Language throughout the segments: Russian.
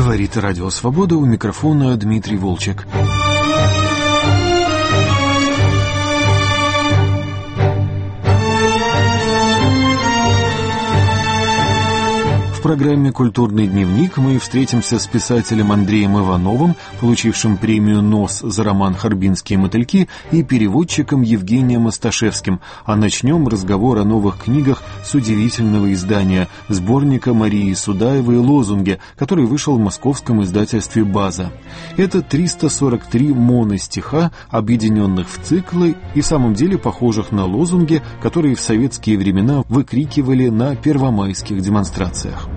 Говорит Радио Свобода, у микрофона Дмитрий Волчек. В программе «Культурный дневник» мы встретимся с писателем Андреем Ивановым, получившим премию НОС за роман «Харбинские мотыльки», и переводчиком Евгением Осташевским. А начнем разговор о новых книгах с удивительного издания сборника Марии Судаевой «Лозунги», который вышел в московском издательстве «База». Это 343 моностиха, объединенных в циклы и в самом деле похожих на лозунги, которые в советские времена выкрикивали на первомайских демонстрациях.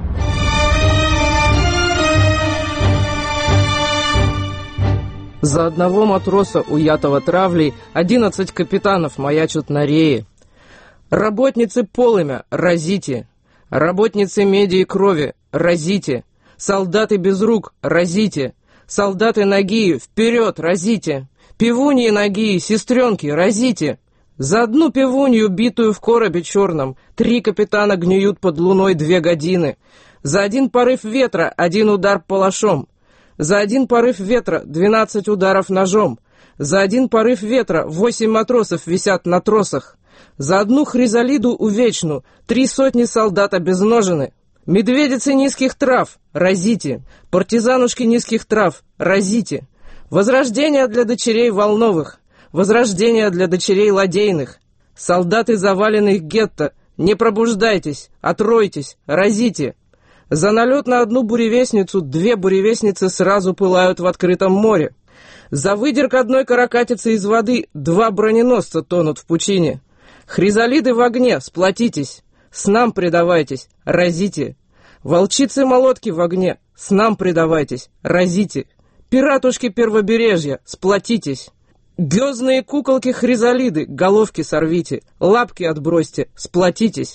За одного матроса, уятого травлей, 11 капитанов маячат на рее. Работницы полымя, разите! Работницы меди и крови, разите! Солдаты без рук, разите! Солдаты нагие, вперед, разите! Пивуньи нагие, сестренки, разите! За одну пивунью, битую в коробе черном, 3 капитана гниют под луной 2 годины. За один порыв ветра 1 удар палашом. За один порыв ветра 12 ударов ножом. За один порыв ветра 8 матросов висят на тросах. За одну хризалиду увечну 300 солдат обезножены. Медведицы низких трав, разите! Партизанушки низких трав, разите! Возрождение для дочерей Волновых, возрождение для дочерей Ладейных. Солдаты заваленных гетто, не пробуждайтесь, отройтесь, разите! За налет на одну буревестницу 2 буревестницы сразу пылают в открытом море. За выдерг одной каракатицы из воды 2 броненосца тонут в пучине. Хризалиды в огне, сплотитесь, снам предавайтесь, разите. Волчицы-молотки в огне, снам предавайтесь, разите. Пиратушки первобережья, сплотитесь. Гёзные куколки-хризалиды, головки сорвите, лапки отбросьте, сплотитесь.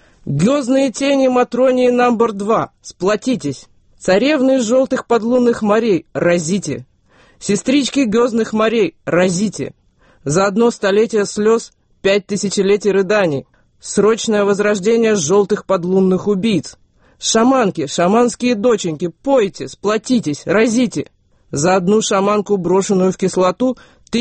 Гёзные тени Матронии номер 2, сплотитесь. Царевны из желтых подлунных морей, разите. Сестрички гёзных морей, разите. За одно столетие слез 5 тысячелетий рыданий. Срочное возрождение желтых подлунных убийц. Шаманки, шаманские доченьки, пойте, сплотитесь, разите. За одну шаманку, брошенную в кислоту,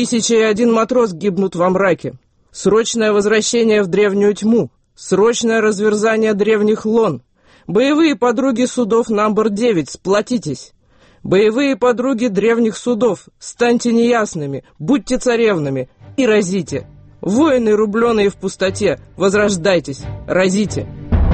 1001 матрос гибнут во мраке. Срочное возвращение в древнюю тьму. Срочное разверзание древних лон. Боевые подруги судов номер 9, сплотитесь. Боевые подруги древних судов, станьте неясными, будьте царевнами и разите. Воины, рубленые в пустоте, возрождайтесь, разите.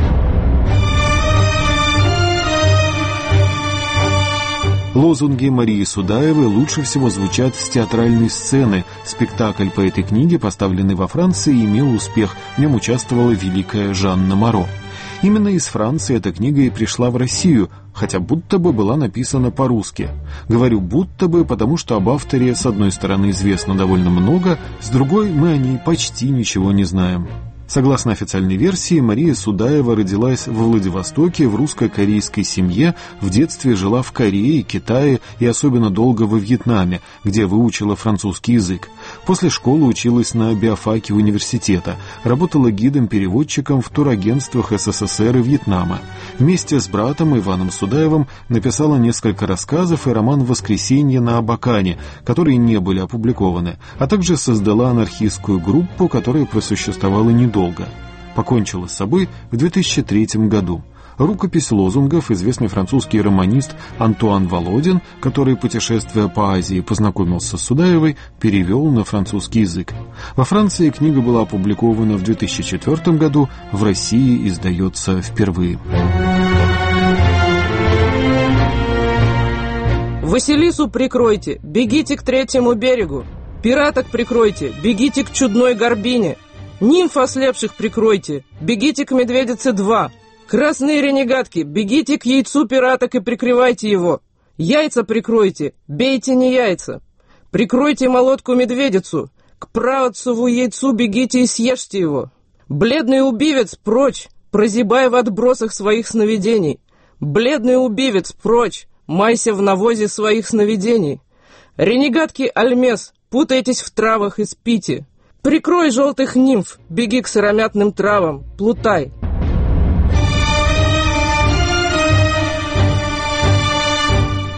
Лозунги Марии Судаевой лучше всего звучат с театральной сцены. Спектакль по этой книге, поставленный во Франции, имел успех. В нем участвовала великая Жанна Моро. Именно из Франции эта книга и пришла в Россию, хотя будто бы была написана по-русски. Говорю «будто бы», потому что об авторе с одной стороны известно довольно много, с другой мы о ней почти ничего не знаем. Согласно официальной версии, Мария Судаева родилась во Владивостоке в русско-корейской семье, в детстве жила в Корее, Китае и особенно долго во Вьетнаме, где выучила французский язык. После школы училась на биофаке университета, работала гидом-переводчиком в турагентствах СССР и Вьетнама. Вместе с братом Иваном Судаевым написала несколько рассказов и роман «Воскресенье на Абакане», которые не были опубликованы, а также создала анархистскую группу, которая просуществовала недолго. Покончила с собой в 2003 году. Рукопись лозунгов известный французский романист Антуан Володин, который, путешествуя по Азии, познакомился с Судаевой, перевел на французский язык. Во Франции книга была опубликована в 2004 году, в России издается впервые. Василису прикройте, бегите к 3-му берегу. Пираток прикройте, бегите к чудной горбине. Нимф ослепших прикройте, бегите к Медведице 2. Красные ренегатки, бегите к яйцу пираток и прикрывайте его. Яйца прикройте, бейте не яйца. Прикройте молотку-медведицу, к праотцеву яйцу бегите и съешьте его. Бледный убивец, прочь, прозябай в отбросах своих сновидений. Бледный убивец, прочь, майся в навозе своих сновидений. Ренегатки Альмес, путайтесь в травах и спите. Прикрой желтых нимф, беги к сыромятным травам, плутай.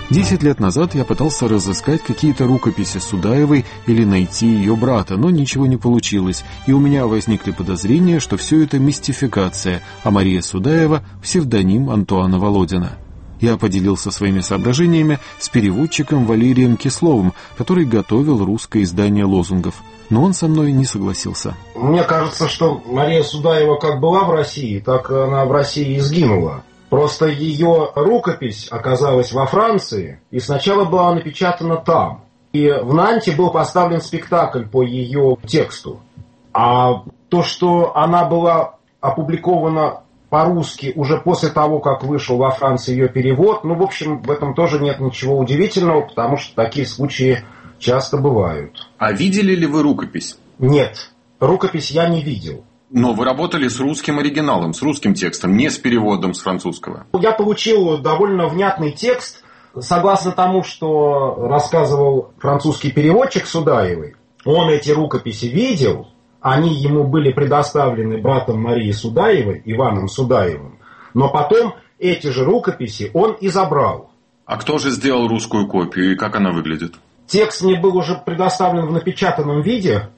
10 лет назад я пытался разыскать какие-то рукописи Судаевой или найти ее брата, но ничего не получилось, и у меня возникли подозрения, что все это мистификация, а Мария Судаева — псевдоним Антуана Володина. Я поделился своими соображениями с переводчиком Валерием Кисловым, который готовил русское издание лозунгов, но он со мной не согласился. Мне кажется, что Мария Судаева как была в России, так она в России и сгинула. Просто ее рукопись оказалась во Франции, и сначала была напечатана там. И в Нанте был поставлен спектакль по ее тексту. А то, что она была опубликована по-русски уже после того, как вышел во Франции ее перевод, в общем, в этом тоже нет ничего удивительного, потому что такие случаи часто бывают. А видели ли вы рукопись? Нет, рукопись я не видел. Но вы работали с русским оригиналом, с русским текстом, не с переводом с французского. Я получил довольно внятный текст, согласно тому, что рассказывал французский переводчик Судаевой. Он эти рукописи видел, они ему были предоставлены братом Марии Судаевой, Иваном Судаевым, но потом эти же рукописи он и забрал. А кто же сделал русскую копию и как она выглядит? Текст мне был уже предоставлен в напечатанном виде,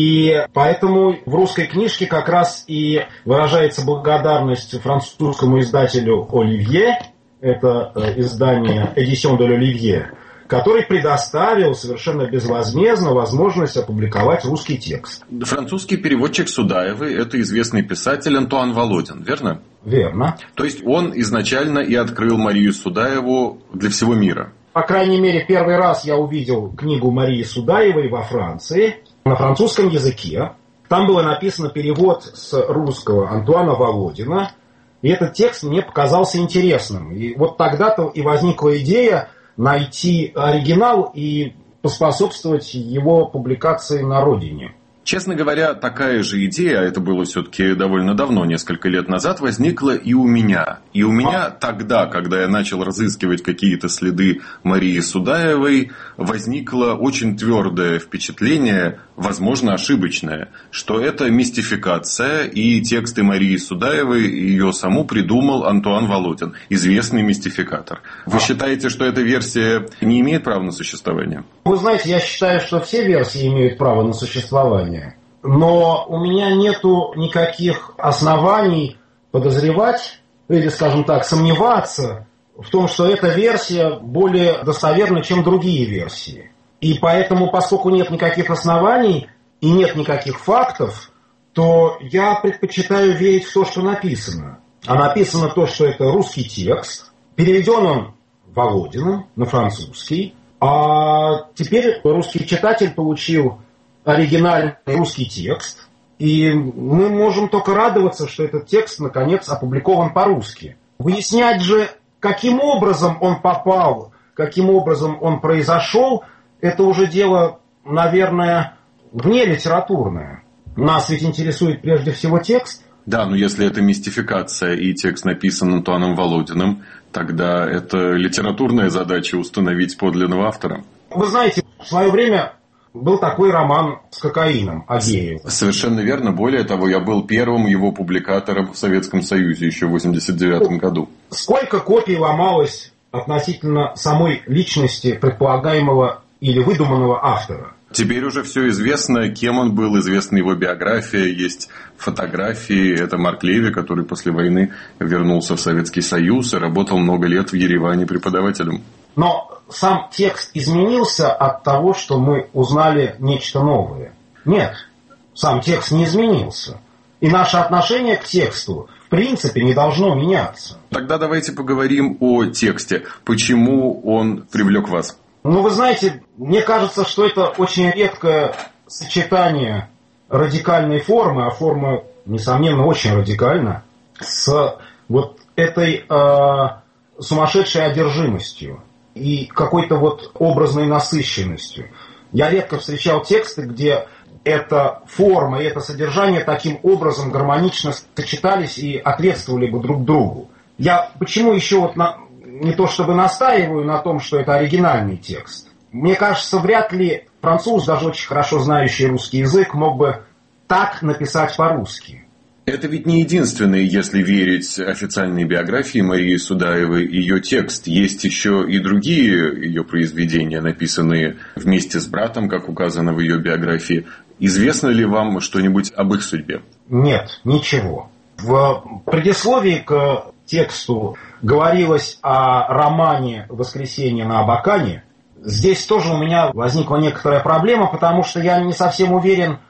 и поэтому в русской книжке как раз и выражается благодарность французскому издателю Оливье, это издание Édition de l'Olivier, который предоставил совершенно безвозмездно возможность опубликовать русский текст. Французский переводчик Судаевой – это известный писатель Антуан Володин, верно? Верно. То есть он изначально и открыл Марию Судаеву для всего мира? По крайней мере, первый раз я увидел книгу Марии Судаевой во Франции на французском языке. Там было написано перевод с русского Антуана Володина. И этот текст мне показался интересным. И вот тогда-то и возникла идея найти оригинал и поспособствовать его публикации на родине. Честно говоря, такая же идея, а это было все-таки довольно давно, несколько лет назад, возникла и у меня. И у меня тогда, когда я начал разыскивать какие-то следы Марии Судаевой, возникло очень твердое впечатление, возможно, ошибочное, что это мистификация, и тексты Марии Судаевой ее саму придумал Антуан Володин, известный мистификатор. Вы считаете, что эта версия не имеет права на существование? Вы знаете, я считаю, что все версии имеют право на существование. Но у меня нету никаких оснований подозревать, или, скажем так, сомневаться в том, что эта версия более достоверна, чем другие версии. И поэтому, поскольку нет никаких оснований и нет никаких фактов, то я предпочитаю верить в то, что написано. А написано то, что это русский текст, переведен он Володиным на французский, а теперь русский читатель получил оригинальный русский текст, и мы можем только радоваться, что этот текст, наконец, опубликован по-русски. Выяснять же, каким образом он попал, каким образом он произошел, это уже дело, наверное, вне литературное. Нас ведь интересует прежде всего текст. Да, но если это мистификация и текст написан Антуаном Володиным, тогда это литературная задача установить подлинного автора. Вы знаете, в свое время был такой роман с кокаином Агеева. Совершенно верно. Более того, я был первым его публикатором в Советском Союзе еще в 1989 году. Сколько копий ломалось относительно самой личности предполагаемого или выдуманного автора? Теперь уже все известно, кем он был, известна его биография, есть фотографии. Это Марк Леви, который после войны вернулся в Советский Союз и работал много лет в Ереване преподавателем. Но сам текст изменился от того, что мы узнали нечто новое. Нет, сам текст не изменился. И наше отношение к тексту, в принципе, не должно меняться. Тогда давайте поговорим о тексте. Почему он привлек вас? Вы знаете, мне кажется, что это очень редкое сочетание радикальной формы, а форма, несомненно, очень радикальна, с вот этой сумасшедшей одержимостью и какой-то вот образной насыщенностью. Я редко встречал тексты, где эта форма и это содержание таким образом гармонично сочетались и ответствовали бы друг другу. Я почему еще вот не то чтобы настаиваю на том, что это оригинальный текст. Мне кажется, вряд ли француз, даже очень хорошо знающий русский язык, мог бы так написать по-русски. Это ведь не единственный, если верить официальной биографии Марии Судаевой, ее текст. Есть еще и другие ее произведения, написанные вместе с братом, как указано в ее биографии. Известно ли вам что-нибудь об их судьбе? Нет, ничего. В предисловии к тексту говорилось о романе «Воскресенье на Абакане». Здесь тоже у меня возникла некоторая проблема, потому что я не совсем уверен,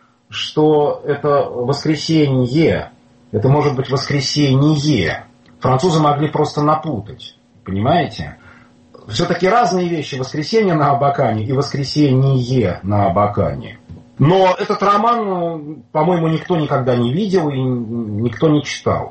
что это воскресенье. Это может быть воскресенье. Французы могли просто напутать. Понимаете? Все-таки разные вещи. Воскресенье на Абакане и воскресенье на Абакане. Но этот роман, по-моему, никто никогда не видел и никто не читал.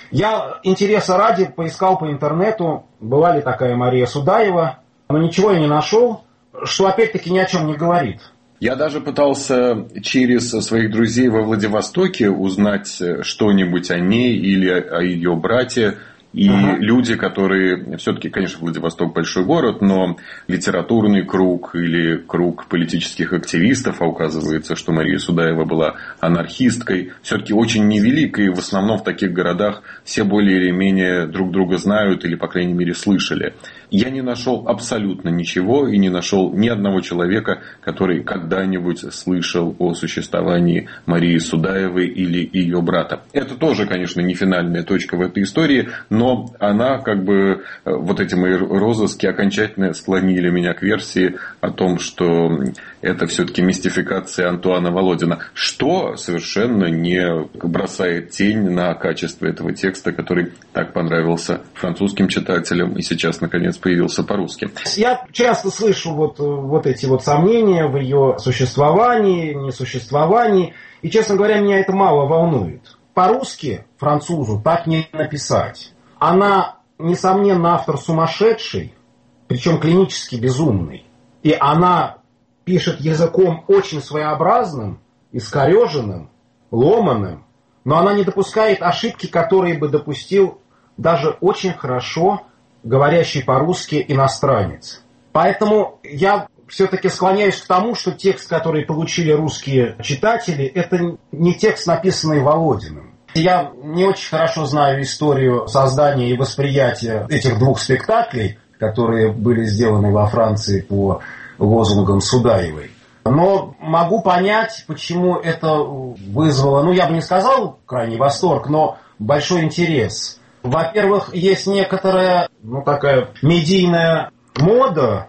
Я интереса ради поискал по интернету, была ли такая Мария Судаева, но ничего я не нашел, что опять-таки ни о чем не говорит. Я даже пытался через своих друзей во Владивостоке узнать что-нибудь о ней или о ее брате. И люди, которые... Все-таки, конечно, Владивосток большой город, но литературный круг или круг политических активистов, а указывается, что Мария Судаева была анархисткой, все-таки очень невелик, и в основном в таких городах все более или менее друг друга знают или, по крайней мере, слышали. Я не нашел абсолютно ничего и не нашел ни одного человека, который когда-нибудь слышал о существовании Марии Судаевой или ее брата. Это тоже, конечно, не финальная точка в этой истории, но она, как бы, вот эти мои розыски окончательно склонили меня к версии о том, что это все-таки мистификация Антуана Володина, что совершенно не бросает тень на качество этого текста, который так понравился французским читателям и сейчас, наконец, появился по-русски. Я часто слышу вот эти вот сомнения в ее существовании, несуществовании, и, честно говоря, меня это мало волнует. По-русски французу так не написать. Она, несомненно, автор сумасшедший, причем клинически безумный. И она пишет языком очень своеобразным, искореженным, ломаным, но она не допускает ошибки, которые бы допустил даже очень хорошо говорящий по-русски иностранец. Поэтому я все-таки склоняюсь к тому, что текст, который получили русские читатели, это не текст, написанный Володиным. Я не очень хорошо знаю историю создания и восприятия этих двух спектаклей, которые были сделаны во Франции по лозунгам Судаевой. Но могу понять, почему это вызвало, я бы не сказал крайний восторг, но большой интерес. Во-первых, есть некоторая, такая медийная мода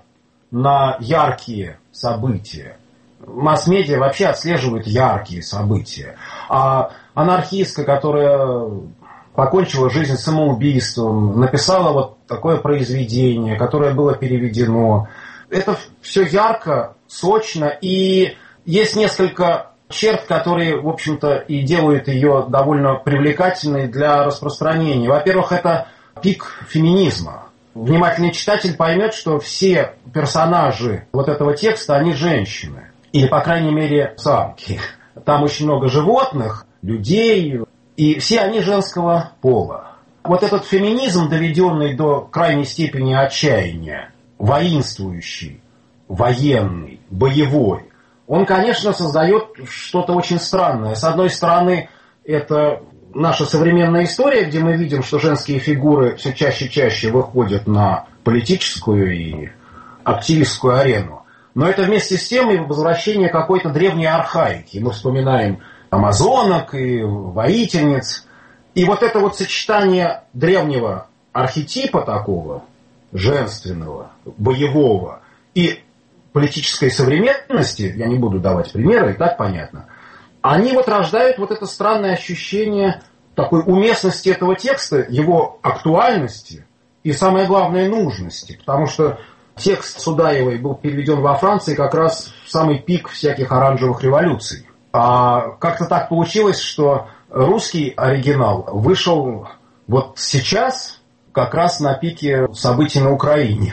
на яркие события. Масс-медиа вообще отслеживает яркие события. А анархистка, которая покончила жизнь самоубийством, написала вот такое произведение, которое было переведено. Это все ярко, сочно, и есть несколько черт, которые, в общем-то, и делают ее довольно привлекательной для распространения. Во-первых, это пик феминизма. Внимательный читатель поймет, что все персонажи вот этого текста, они женщины. Или, по крайней мере, самки. Там очень много животных, людей, и все они женского пола. Вот этот феминизм, доведенный до крайней степени отчаяния, воинствующий, военный, боевой, он, конечно, создает что-то очень странное. С одной стороны, это наша современная история, где мы видим, что женские фигуры все чаще и чаще выходят на политическую и активистскую арену. Но это вместе с тем и возвращение какой-то древней архаики. Мы вспоминаем амазонок и воительниц. И вот это вот сочетание древнего архетипа такого, женственного, боевого, и политической современности, я не буду давать примеры, и так понятно, они вот рождают вот это странное ощущение такой уместности этого текста, его актуальности и, самое главное, нужности. Потому что текст Судаевой был переведен во Франции как раз в самый пик всяких оранжевых революций. А как-то так получилось, что русский оригинал вышел вот сейчас, как раз на пике событий на Украине.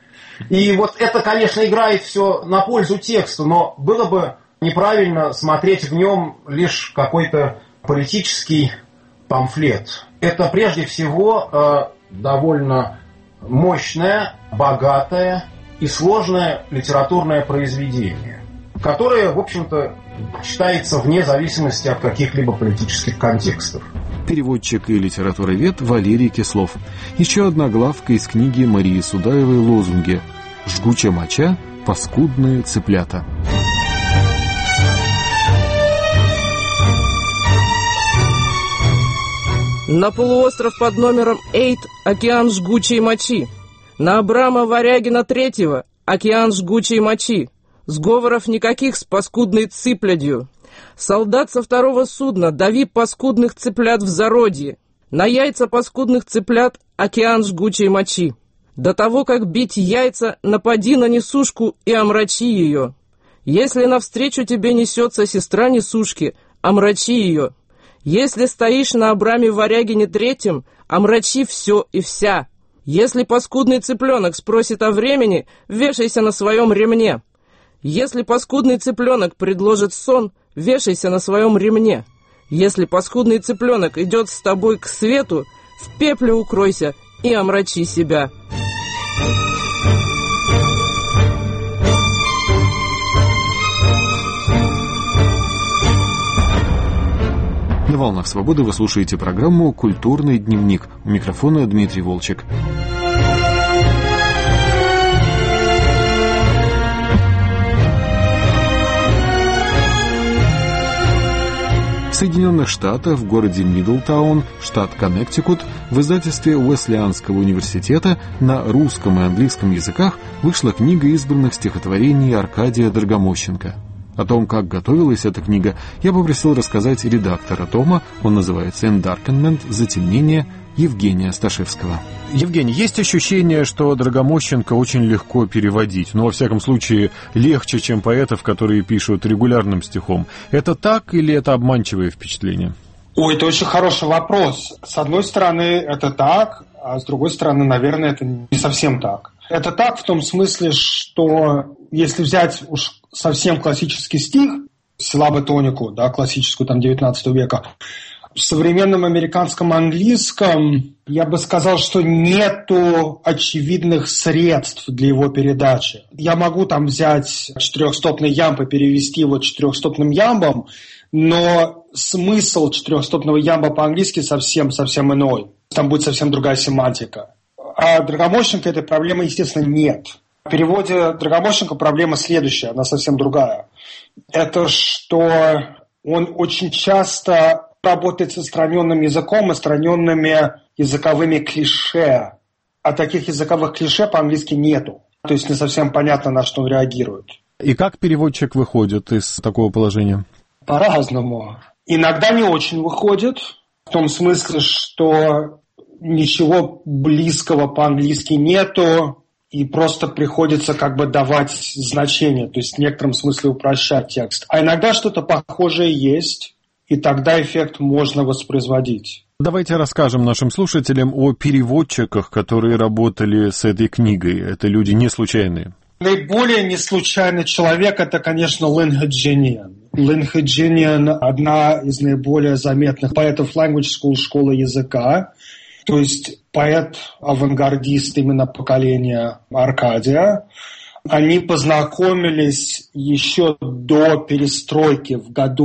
И вот это, конечно, играет все на пользу тексту, но было бы неправильно смотреть в нем лишь какой-то политический памфлет. Это прежде всего довольно мощное, богатое и сложное литературное произведение. которое, в общем-то, читается вне зависимости от каких-либо политических контекстов. Переводчик и литературовед Валерий Кислов. Еще одна главка из книги Марии Судаевой «Лозунги». «Жгучая моча, паскудные цыплята». На полуостров под номером 8 океан жгучей мочи. На Абрама Варягина III океан жгучей мочи. Сговоров никаких с паскудной цыплядью. Солдат со второго судна, дави паскудных цыплят в зародье. На яйца паскудных цыплят океан жгучей мочи. До того, как бить яйца, напади на несушку и омрачи ее. Если навстречу тебе несется сестра несушки, омрачи ее. Если стоишь на Абраме Варягине III, омрачи все и вся. Если паскудный цыпленок спросит о времени, вешайся на своем ремне. Если паскудный цыпленок предложит сон, вешайся на своем ремне. Если паскудный цыпленок идет с тобой к свету, в пепле укройся и омрачи себя. На «Волнах свободы» вы слушаете программу «Культурный дневник». У микрофона Дмитрий Волчек. В Соединенных Штатах, в городе Мидлтаун, штат Коннектикут, в издательстве Уэслианского университета на русском и английском языках вышла книга избранных стихотворений Аркадия Драгомощенко. О том, как готовилась эта книга, я попросил рассказать редактора тома, он называется «Endarkenment. Затемнение», Евгения Сташевского. Евгений, есть ощущение, что Драгомощенко очень легко переводить, но, во всяком случае, легче, чем поэтов, которые пишут регулярным стихом. Это так или это обманчивое впечатление? Ой, это очень хороший вопрос. С одной стороны, это так, а с другой стороны, наверное, это не совсем так. Это так в том смысле, что если взять уж совсем классический стих, силлабы-тонику, да, классическую, там, 19 века, в современном американском английском я бы сказал, что нету очевидных средств для его передачи. Я могу там взять четырехстопный ямб и перевести его четырехстопным ямбом, но смысл четырехстопного ямба по-английски совсем иной. Там будет совсем другая семантика. А Драгомощенко этой проблемы, естественно, нет. В переводе Драгомощенко проблема следующая, она совсем другая. Это что он очень часто работает с отстраненным языком, отстраненными языковыми клише. А таких языковых клише по-английски нету. То есть не совсем понятно, на что он реагирует. И как переводчик выходит из такого положения? По-разному. Иногда не очень выходит, в том смысле, что ничего близкого по-английски нету, и просто приходится как бы давать значение, то есть в некотором смысле упрощать текст. А иногда что-то похожее есть, и тогда эффект можно воспроизводить. Давайте расскажем нашим слушателям о переводчиках, которые работали с этой книгой. Это люди не случайные. Наиболее неслучайный человек – это, конечно, Лин Хэджиниан. Лин Хэджиниан – одна из наиболее заметных поэтов Language School, школы языка. То есть поэт-авангардист именно поколения Аркадия. Они познакомились еще до перестройки в году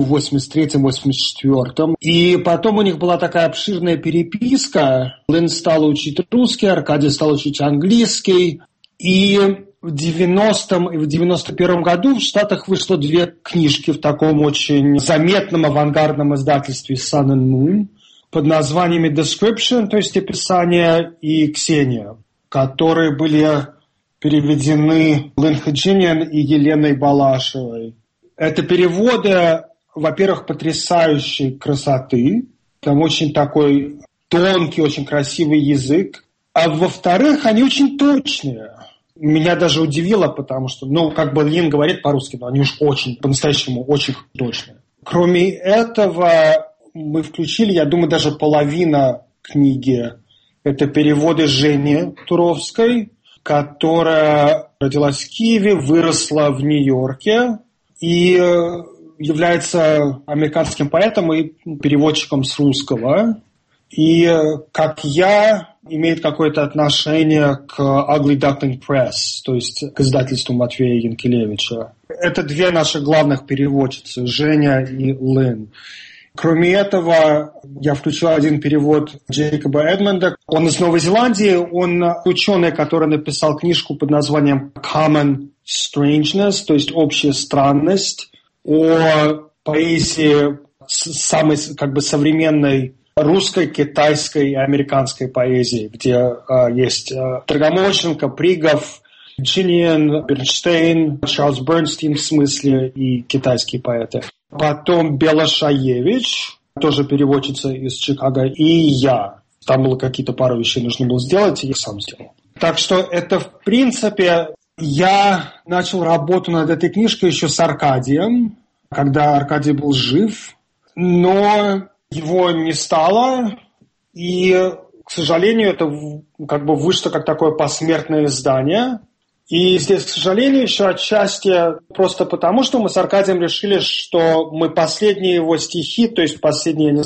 83-84. И потом у них была такая обширная переписка. Лин стала учить русский, Аркадий стал учить английский. И в 90-м и в 91-м году в Штатах вышло две книжки в таком очень заметном авангардном издательстве Sun and Moon под названиями Description, то есть описание, и Ксения, которые были переведены Лин Хэджиниан и Еленой Балашевой. Это переводы, во-первых, потрясающей красоты, там очень такой тонкий, очень красивый язык, а во-вторых, они очень точные. Меня даже удивило, потому что, Лин говорит по-русски, но они уж очень, по-настоящему очень точные. Кроме этого, мы включили, я думаю, даже половина книги. Это переводы Жени Туровской, которая родилась в Киеве, выросла в Нью-Йорке и является американским поэтом и переводчиком с русского. И, как я имеет какое-то отношение к Ugly Duckling Press, то есть к издательству Матвея Янкелевича. Это две наши главных переводчицы, Женя и Лин. Кроме этого, я включил один перевод Джейкоба Эдмонда. Он из Новой Зеландии, он ученый, который написал книжку под названием Common Strangeness, то есть общая странность, о поэзии самой современной русской, китайской и американской поэзии, где есть Драгомощенко, Пригов, Джиниан, Бернштейн, Чарльз Бернстин в смысле и китайские поэты. Потом Белошаевич, тоже переводчица из Чикаго, и я. Там было какие-то пару вещей нужно было сделать, и я сам сделал. Так что это, в принципе, я начал работу над этой книжкой еще с Аркадием, когда Аркадий был жив, но его не стало, и, к сожалению, это вышло как такое посмертное издание. И здесь, к сожалению, еще отчасти просто потому, что мы с Аркадием решили, что мы последние его стихи, то есть последние,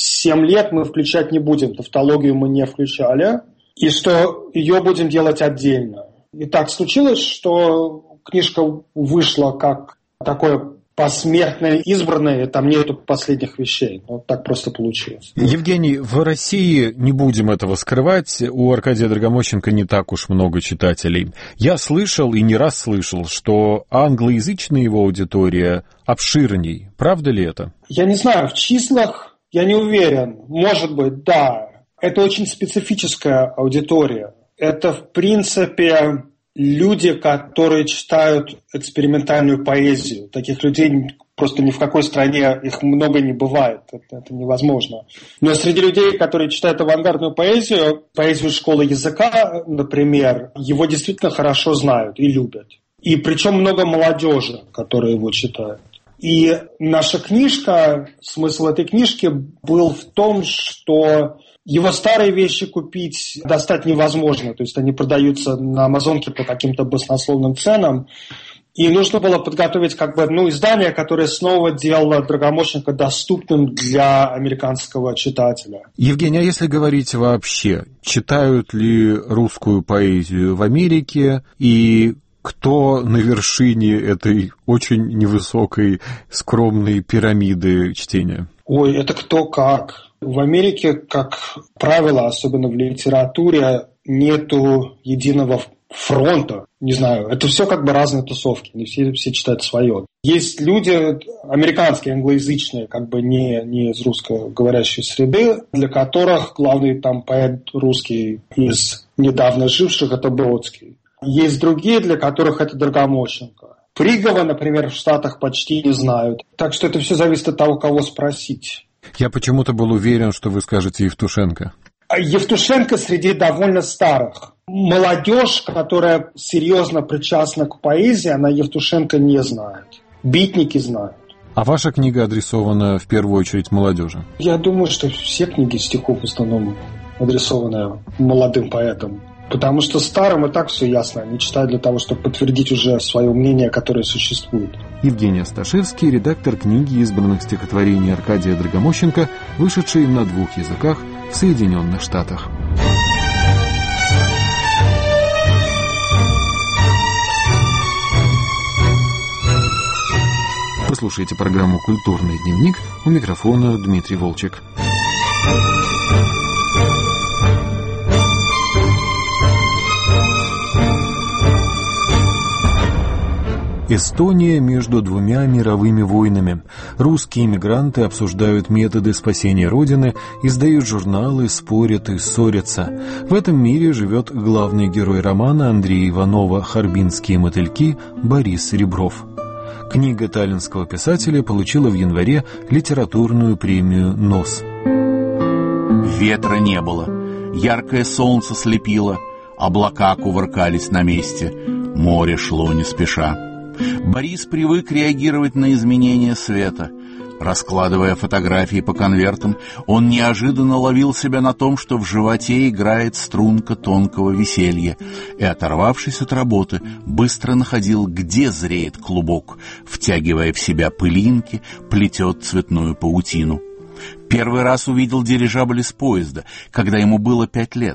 7 лет мы включать не будем, тавтологию мы не включали, и что ее будем делать отдельно. И так случилось, что книжка вышла как такое посмертное, избранное, там нету последних вещей. Вот так просто получилось. Евгений, в России, не будем этого скрывать, у Аркадия Драгомощенко не так уж много читателей. Я слышал и не раз слышал, что англоязычная его аудитория обширней. Правда ли это? Я не знаю, в числах я не уверен. Может быть, да. Это очень специфическая аудитория. Это, в принципе, люди, которые читают экспериментальную поэзию. Таких людей просто ни в какой стране их много не бывает. Это невозможно. Но среди людей, которые читают авангардную поэзию, поэзию школы языка, например, его действительно хорошо знают и любят. И причем много молодежи, которые его читают. И наша книжка, смысл этой книжки был в том, что его старые вещи купить, достать невозможно. То есть они продаются на Амазонке по каким-то баснословным ценам. И нужно было подготовить издание, которое снова делало Драгомощенко доступным для американского читателя. Евгений, а если говорить вообще, читают ли русскую поэзию в Америке и кто на вершине этой очень невысокой, скромной пирамиды чтения? Ой, это кто как. В Америке, как правило, особенно в литературе, нету единого фронта. Не знаю, это все разные тусовки, не все читают свое. Есть люди американские, англоязычные, не из русскоговорящей среды, для которых главный поэт русский из недавно живших – это Бродский. Есть другие, для которых это Драгомощенко. Пригова, например, в Штатах почти не знают. Так что это все зависит от того, кого спросить. Я почему-то был уверен, что вы скажете Евтушенко. Евтушенко среди довольно старых. Молодежь, которая серьезно причастна к поэзии, она Евтушенко не знает. Битники знают. А ваша книга адресована в первую очередь молодежи? Я думаю, что все книги стихов в основном адресованы молодым поэтам. Потому что старым и так все ясно. Они читают для того, чтобы подтвердить уже свое мнение, которое существует. Евгений Асташевский, редактор книги избранных стихотворений Аркадия Драгомощенко, вышедшей на 2 языках в Соединенных Штатах. Вы слушаете программу «Культурный дневник», у микрофона Дмитрий Волчек. Эстония между 2 мировыми войнами. Русские эмигранты обсуждают методы спасения Родины, издают журналы, спорят и ссорятся. В этом мире живет главный герой романа Андрея Иванова «Харбинские мотыльки» Борис Ребров. Книга таллинского писателя получила в январе литературную премию «НОС». Ветра не было, яркое солнце слепило, облака кувыркались на месте, море шло не спеша. Борис привык реагировать на изменения света. Раскладывая фотографии по конвертам, он неожиданно ловил себя на том, что в животе играет струнка тонкого веселья, и, оторвавшись от работы, быстро находил, где зреет клубок, втягивая в себя пылинки, плетет цветную паутину. Первый раз увидел дирижабль из поезда, когда ему было 5 лет.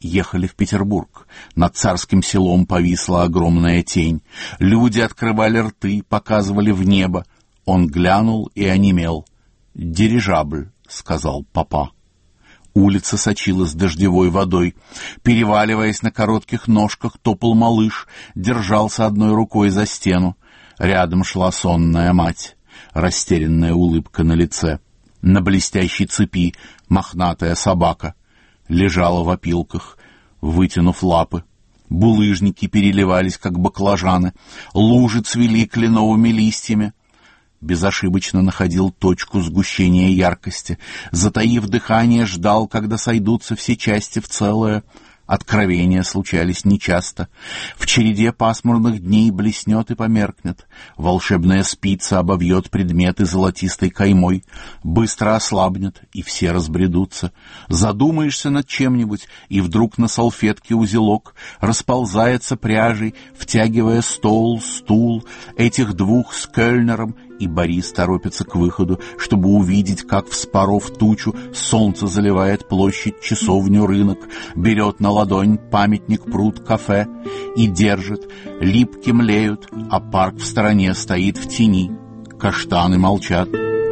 ехали в Петербург. Над Царским Селом повисла огромная тень. Люди открывали рты, показывали в небо. Он глянул и онемел. «Дирижабль», — сказал папа. Улица сочилась дождевой водой. Переваливаясь на коротких ножках, топал малыш, держался одной рукой за стену. Рядом шла сонная мать, растерянная улыбка на лице. На блестящей цепи мохнатая собака лежала в опилках, вытянув лапы. Булыжники переливались, как баклажаны, лужи цвели кленовыми листьями. Безошибочно находил точку сгущения яркости, затаив дыхание, ждал, когда сойдутся все части в целое. Откровения случались нечасто. В череде пасмурных дней блеснет и померкнет. Волшебная спица обовьет предметы золотистой каймой. Быстро ослабнет, и все разбредутся. Задумаешься над чем-нибудь, и вдруг на салфетке узелок расползается пряжей, втягивая стол, стул, этих двух с Кёльнером, и Борис торопится к выходу, чтобы увидеть, как, вспоров тучу, солнце заливает площадь, часовню, рынок, берет на ладонь памятник, пруд, кафе и держит. Липки млеют, а парк в стороне стоит в тени. Каштаны молчат.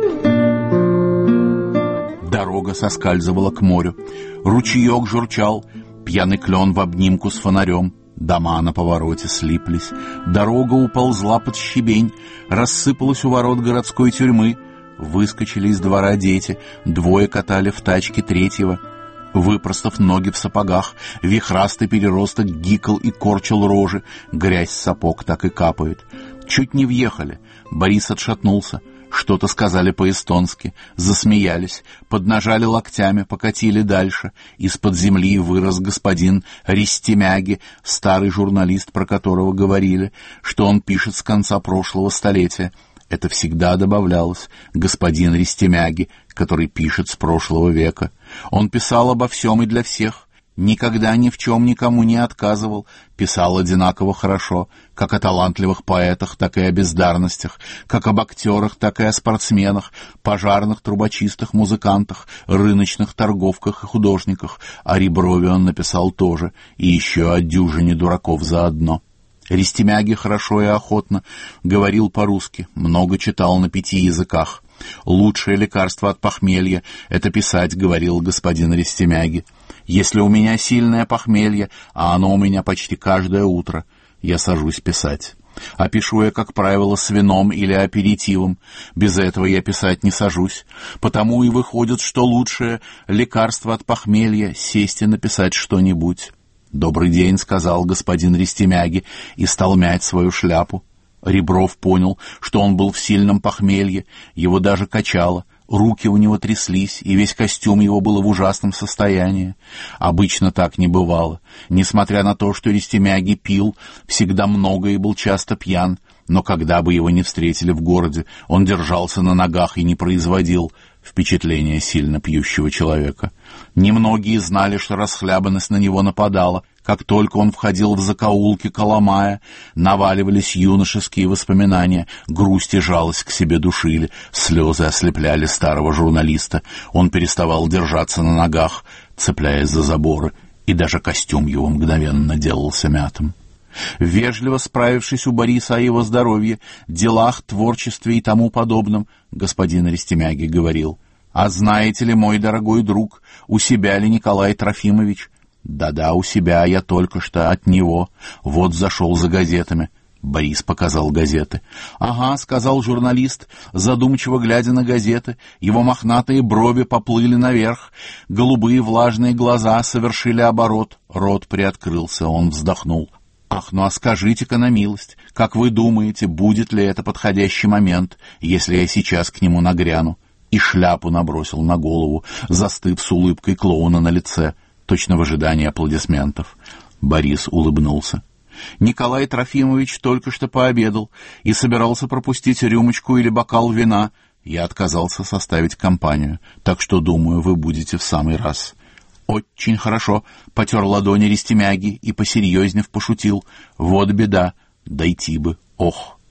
Дорога соскальзывала к морю. Ручеек журчал, пьяный клен в обнимку с фонарем. Дома на повороте слиплись, дорога уползла под щебень, рассыпалась у ворот городской тюрьмы. Выскочили из двора дети, двое катали в тачке третьего. Выпростав ноги в сапогах, вихрастый переросток гикал и корчил рожи, грязь с сапог так и капает. Чуть не въехали, Борис отшатнулся. Что-то сказали по-эстонски, засмеялись, поднажали локтями, покатили дальше. Из-под земли вырос господин Ристемяги, старый журналист, про которого говорили, что он пишет с конца прошлого столетия. Это всегда добавлялось: господин Ристемяги, который пишет с прошлого века. Он писал обо всем и для всех. Никогда ни в чем никому не отказывал, писал одинаково хорошо, как о талантливых поэтах, так и о бездарностях, как об актерах, так и о спортсменах, пожарных, трубочистах, музыкантах, рыночных торговках и художниках. О Реброве он написал тоже, и еще о дюжине дураков заодно. Ристемяги хорошо и охотно говорил по-русски, много читал на 5 языках. «Лучшее лекарство от похмелья — это писать», — говорил господин Ристемяги. «Если у меня сильное похмелье, а оно у меня почти каждое утро, я сажусь писать. А пишу я, как правило, с вином или аперитивом. Без этого я писать не сажусь. Потому и выходит, что лучшее лекарство от похмелья — сесть и написать что-нибудь». «Добрый день», — сказал господин Ристемяги и стал мять свою шляпу. Ребров понял, что он был в сильном похмелье, его даже качало, руки у него тряслись, и весь костюм его был в ужасном состоянии. Обычно так не бывало. Несмотря на то, что Ристемяги пил всегда много и был часто пьян, но когда бы его не встретили в городе, он держался на ногах и не производил впечатления сильно пьющего человека. Немногие знали, что расхлябанность на него нападала. Как только он входил в закоулки Коломая, наваливались юношеские воспоминания, грусть и жалость к себе душили, слезы ослепляли старого журналиста. Он переставал держаться на ногах, цепляясь за заборы, и даже костюм его мгновенно делался мятым. Вежливо справившись у Бориса о его здоровье, делах, творчестве и тому подобном, господин Ристемяги говорил: «А знаете ли, мой дорогой друг, у себя ли Николай Трофимович?» «Да-да, у себя, я только что от него. Вот зашел за газетами». Борис показал газеты. «Ага», — сказал журналист, задумчиво глядя на газеты. Его мохнатые брови поплыли наверх, голубые влажные глаза совершили оборот, рот приоткрылся, он вздохнул. «Ах, ну а скажите-ка на милость, как вы думаете, будет ли это подходящий момент, если я сейчас к нему нагряну?» И шляпу набросил на голову, застыв с улыбкой клоуна на лице, точно в ожидании аплодисментов. Борис улыбнулся. Николай Трофимович только что пообедал и собирался пропустить рюмочку или бокал вина. Я отказался составить компанию, так что, думаю, вы будете в самый раз. «Очень хорошо», — потер ладони Ристемяги и, посерьезнев, пошутил. «Вот беда, дойти бы, ох».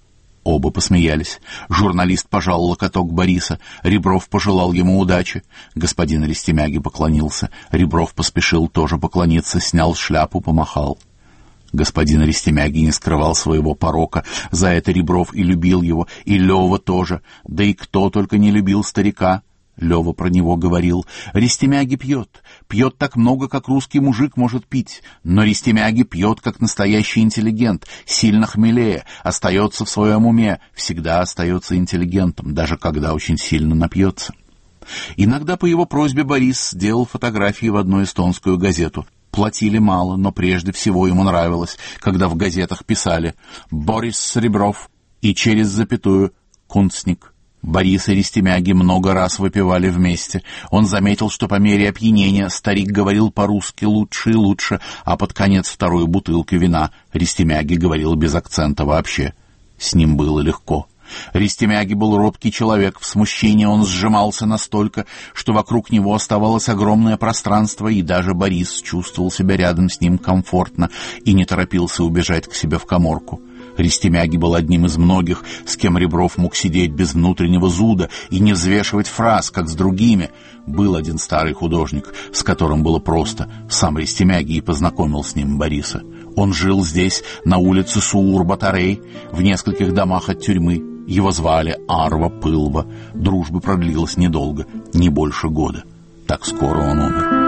Оба посмеялись. Журналист пожал локоток Бориса. Ребров пожелал ему удачи. Господин Рестемяги поклонился. Ребров поспешил тоже поклониться, снял шляпу, помахал. Господин Рестемяги не скрывал своего порока. За это Ребров и любил его, и Лёва тоже. Да и кто только не любил старика. Лёва про него говорил: «Рестемяги пьет. Пьет так много, как русский мужик может пить. Но Рестемяги пьет, как настоящий интеллигент, сильно хмелее, остается в своем уме, всегда остается интеллигентом, даже когда очень сильно напьется». Иногда по его просьбе Борис сделал фотографии в одну эстонскую газету. Платили мало, но прежде всего ему нравилось, когда в газетах писали «Борис Ребров» и через запятую «Кунстник». Борис и Рестемяги много раз выпивали вместе. Он заметил, что по мере опьянения старик говорил по-русски лучше и лучше, а под конец второй бутылки вина Рестемяги говорил без акцента вообще. С ним было легко. Рестемяги был робкий человек, в смущении он сжимался настолько, что вокруг него оставалось огромное пространство, и даже Борис чувствовал себя рядом с ним комфортно и не торопился убежать к себе в каморку. Рестемяги был одним из многих, с кем Ребров мог сидеть без внутреннего зуда и не взвешивать фраз, как с другими. Был один старый художник, с которым было просто. Сам Рестемяги и познакомил с ним Бориса. Он жил здесь, на улице Суур-Батарей, в нескольких домах от тюрьмы. Его звали Арва Пылва. Дружба продлилась недолго, не больше года. Так скоро он умер.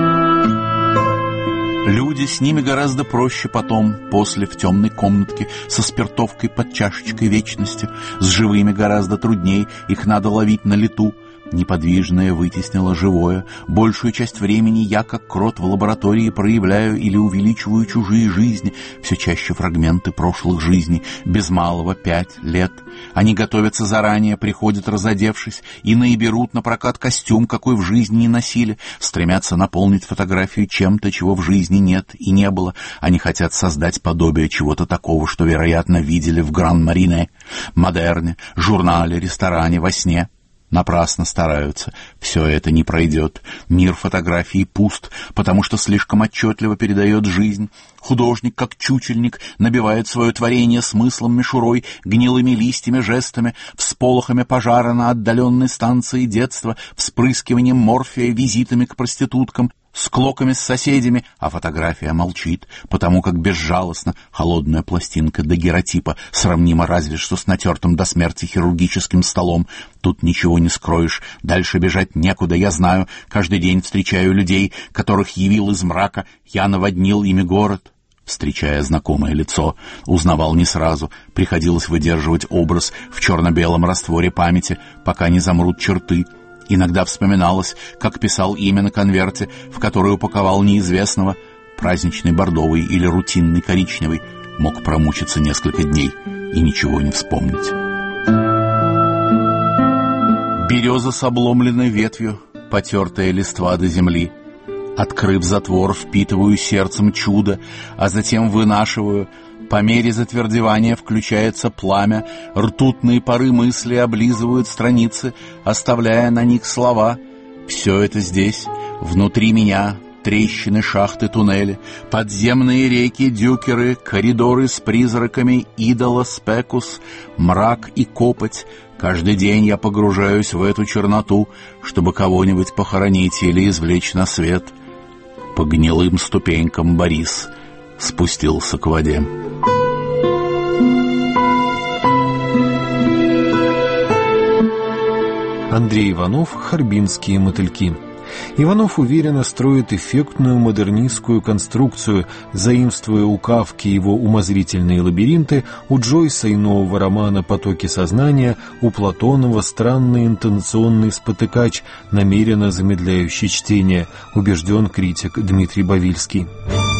Люди, с ними гораздо проще потом, после, в темной комнатке, со спиртовкой под чашечкой вечности. С живыми гораздо трудней, их надо ловить на лету. Неподвижное вытеснило живое. Большую часть времени я, как крот в лаборатории, проявляю или увеличиваю чужие жизни, все чаще фрагменты прошлых жизней, без малого 5 лет. Они готовятся заранее, приходят разодевшись, иные берут на прокат костюм, какой в жизни не носили, стремятся наполнить фотографию чем-то, чего в жизни нет и не было. Они хотят создать подобие чего-то такого, что, вероятно, видели в Гран-Марине, Модерне, журнале, ресторане, во сне. Напрасно стараются. Все это не пройдет. Мир фотографии пуст, потому что слишком отчетливо передает жизнь. Художник, как чучельник, набивает свое творение смыслом, мишурой, гнилыми листьями, жестами, всполохами пожара на отдаленной станции детства, вспрыскиванием морфия, визитами к проституткам, склоками с соседями, а фотография молчит, потому как безжалостно холодная пластинка дагеротипа сравнима разве что с натертым до смерти хирургическим столом. Тут ничего не скроешь, дальше бежать некуда, я знаю, каждый день встречаю людей, которых явил из мрака, я наводнил ими город. Встречая знакомое лицо, узнавал не сразу, приходилось выдерживать образ в черно-белом растворе памяти, пока не замрут черты. Иногда вспоминалось, как писал имя на конверте, в который упаковал неизвестного. Праздничный бордовый или рутинный коричневый. Мог промучиться несколько дней и ничего не вспомнить. Береза с обломленной ветвью, потертая листва до земли. Открыв затвор, впитываю сердцем чудо, а затем вынашиваю. По мере затвердевания включается пламя, ртутные пары мысли облизывают страницы, оставляя на них слова. Все это здесь, внутри меня, трещины, шахты, туннели, подземные реки, дюкеры, коридоры с призраками, идола, спекус, мрак и копоть. Каждый день я погружаюсь в эту черноту, чтобы кого-нибудь похоронить или извлечь на свет. По гнилым ступенькам Борис спустился к воде. Андрей Иванов «Харбинские мотыльки». Иванов уверенно строит эффектную модернистскую конструкцию, заимствуя у Кафки его умозрительные лабиринты, у Джойса и нового романа «Потоки сознания», у Платонова странный интонационный спотыкач, намеренно замедляющий чтение, убежден критик Дмитрий Бавильский.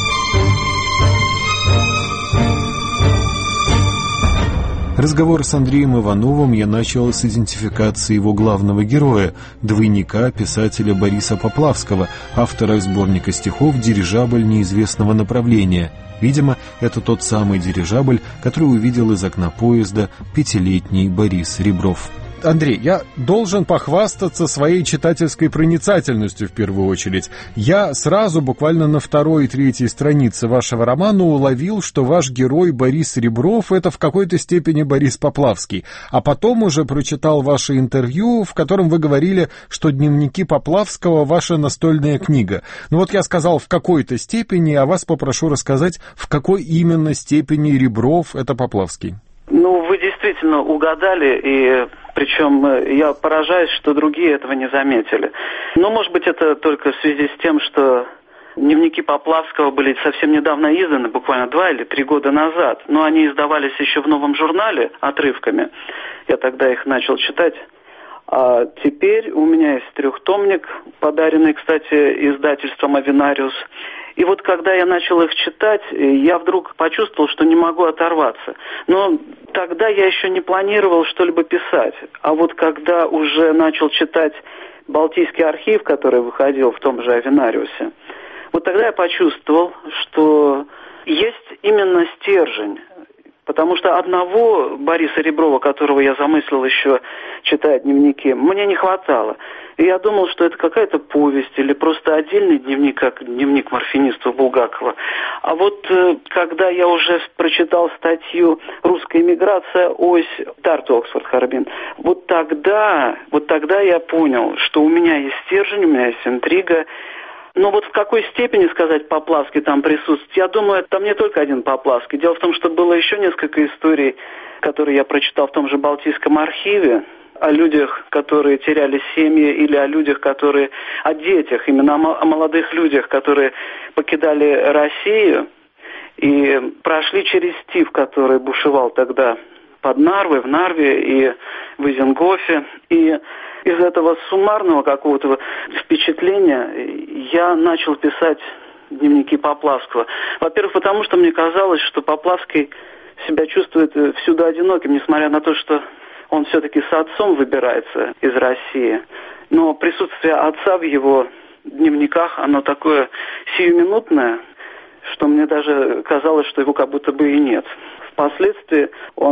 Разговор с Андреем Ивановым я начал с идентификации его главного героя, двойника писателя Бориса Поплавского, автора сборника стихов «Дирижабль неизвестного направления». Видимо, это тот самый дирижабль, который увидел из окна поезда 5-летний Борис Ребров. Андрей, я должен похвастаться своей читательской проницательностью в первую очередь. Я сразу, буквально на 2-й и 3-й странице вашего романа уловил, что ваш герой Борис Ребров — это в какой-то степени Борис Поплавский. А потом уже прочитал ваше интервью, в котором вы говорили, что «Дневники Поплавского» — ваша настольная книга. Ну вот я сказал «в какой-то степени», а вас попрошу рассказать, в какой именно степени Ребров — это Поплавский. Ну, вы действительно угадали, и причем я поражаюсь, что другие этого не заметили. Но, может быть, это только в связи с тем, что дневники Поплавского были совсем недавно изданы, буквально 2 или 3 года назад. Но они издавались еще в новом журнале отрывками. Я тогда их начал читать. А теперь у меня есть 3-томник, подаренный, кстати, издательством «Авенариус». И вот когда я начал их читать, я вдруг почувствовал, что не могу оторваться. Но тогда я еще не планировал что-либо писать. А вот когда уже начал читать «Балтийский архив», который выходил в том же «Авенариусе», вот тогда я почувствовал, что есть именно стержень. Потому что одного Бориса Реброва, которого я замыслил еще, читая дневники, мне не хватало. И я думал, что это какая-то повесть или просто отдельный дневник, как дневник морфиниста Булгакова. А вот когда я уже прочитал статью «Русская эмиграция. Ось. Тарту. Оксфорд. Харбин», вот тогда я понял, что у меня есть стержень, у меня есть интрига. Но вот в какой степени, сказать, Поплавский там присутствует, я думаю, там не только один Поплавский. Дело в том, что было еще несколько историй, которые я прочитал в том же Балтийском архиве, о людях, которые теряли семьи, или о людях, которые... о детях, именно о молодых людях, которые покидали Россию и прошли через Стив, который бушевал тогда под Нарвой, в Нарве и в Изенгофе. И из этого суммарного какого-то впечатления я начал писать дневники Поплавского. Во-первых, потому что мне казалось, что Поплавский себя чувствует всюду одиноким, несмотря на то, что он все-таки с отцом выбирается из России. Но присутствие отца в его дневниках, оно такое сиюминутное, что мне даже казалось, что его как будто бы и нет. Впоследствии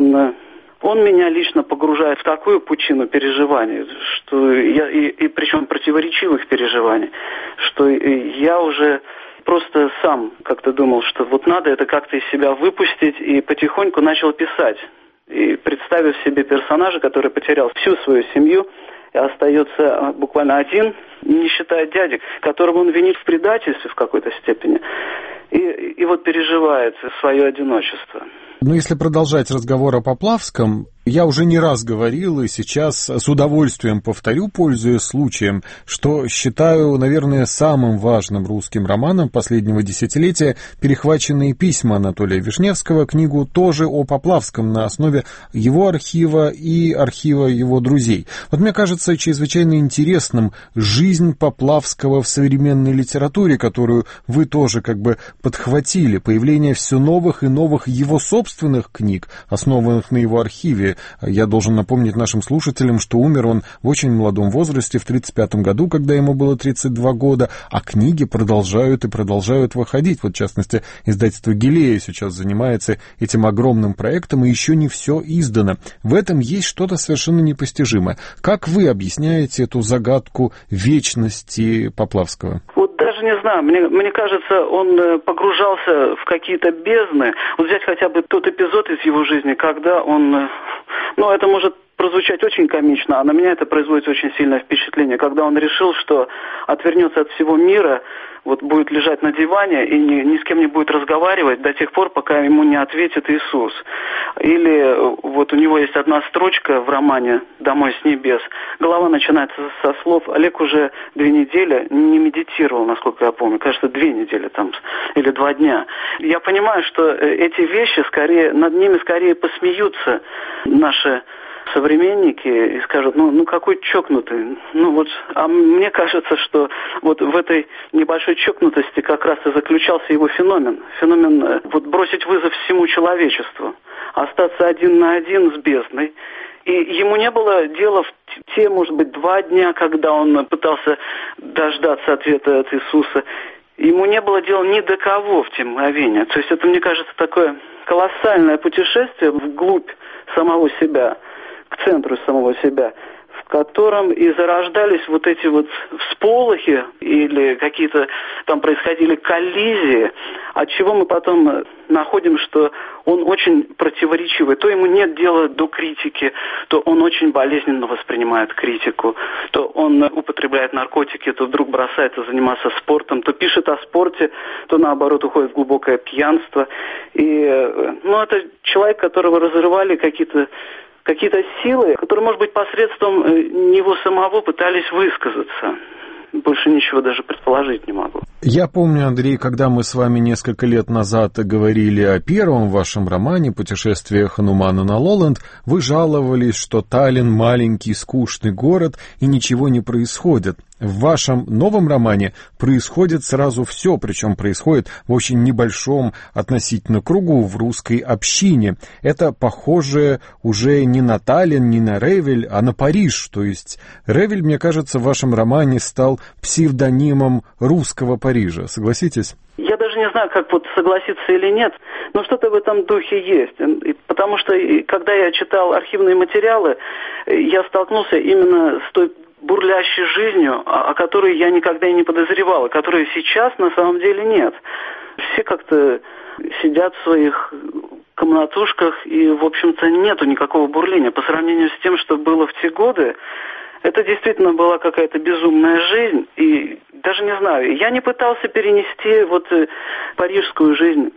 он меня лично погружает в такую пучину переживаний, что и причем противоречивых переживаний, что я уже просто сам как-то думал, что вот надо это как-то из себя выпустить, и потихоньку начал писать. И представив себе персонажа, который потерял всю свою семью, и остается буквально один, не считая дяди, которого он винит в предательстве в какой-то степени, и вот переживает свое одиночество. Но если продолжать разговор о Поплавском, я уже не раз говорил и сейчас с удовольствием повторю, пользуясь случаем, что считаю, наверное, самым важным русским романом последнего десятилетия «Перехваченные письма» Анатолия Вишневского, книгу тоже о Поплавском на основе его архива и архива его друзей. Вот мне кажется чрезвычайно интересным жизнь Поплавского в современной литературе, которую вы тоже как бы подхватили, появление все новых и новых его собственных книг, основанных на его архиве. Я должен напомнить нашим слушателям, что умер он в очень молодом возрасте, в 1935 году, когда ему было 32 года, а книги продолжают и продолжают выходить. Вот, в частности, издательство «Гилея» сейчас занимается этим огромным проектом, и еще не все издано. В этом есть что-то совершенно непостижимое. Как вы объясняете эту загадку вечности Поплавского? Вот даже не знаю, мне кажется, он погружался в какие-то бездны. Вот взять хотя бы тот эпизод из его жизни, когда он... Ну, это может прозвучать очень комично, а на меня это производит очень сильное впечатление, когда он решил, что отвернется от всего мира, вот будет лежать на диване и ни с кем не будет разговаривать до тех пор, пока ему не ответит Иисус. Или вот у него есть одна строчка в романе «Домой с небес». Голова начинается со слов: Олег уже 2 недели не медитировал, насколько я помню. Кажется, 2 недели там, или 2 дня. Я понимаю, что эти вещи, скорее, над ними скорее посмеются наши современники и скажут, ну какой чокнутый. Ну вот, а мне кажется, что вот в этой небольшой чокнутости как раз и заключался его феномен. Феномен вот бросить вызов всему человечеству, остаться один на один с бездной. И ему не было дела в те, может быть, 2 дня, когда он пытался дождаться ответа от Иисуса. Ему не было дела ни до кого в те мгновения. То есть это, мне кажется, такое колоссальное путешествие вглубь самого себя, к центру самого себя, в котором и зарождались вот эти вот всполохи или какие-то там происходили коллизии, от чего мы потом находим, что он очень противоречивый. То ему нет дела до критики, то он очень болезненно воспринимает критику, то он употребляет наркотики, то вдруг бросается заниматься спортом, то пишет о спорте, то наоборот уходит в глубокое пьянство. И, это человек, которого разрывали какие-то силы, которые, может быть, посредством него самого пытались высказаться. Больше ничего даже предположить не могу. Я помню, Андрей, когда мы с вами несколько лет назад говорили о первом вашем романе «Путешествие Ханумана на Лоланд», вы жаловались, что Таллин маленький, скучный город и ничего не происходит. В вашем новом романе происходит сразу все, причем происходит в очень небольшом относительно кругу в русской общине. Это похоже уже не на Таллин, не на Ревель, а на Париж. То есть Ревель, мне кажется, в вашем романе стал псевдонимом русского Парижа. Согласитесь? Я даже не знаю, как согласиться или нет, но что-то в этом духе есть. Потому что, когда я читал архивные материалы, я столкнулся именно с той бурлящей жизнью, о которой я никогда и не подозревал, которой сейчас на самом деле нет. Все как-то сидят в своих комнатушках, и, в общем-то, нету никакого бурления. По сравнению с тем, что было в те годы, это действительно была какая-то безумная жизнь, и даже не знаю, я не пытался перенести парижскую жизнь